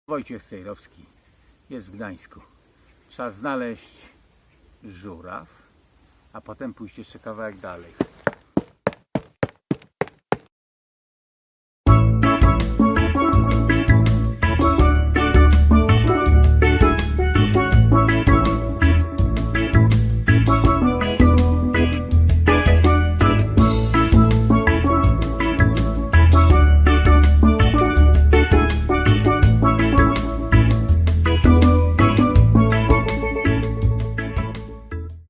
Wojciech Cejrowski jest w Gdańsku. Trzeba znaleźć żuraw, a potem pójść jeszcze kawałek dalej.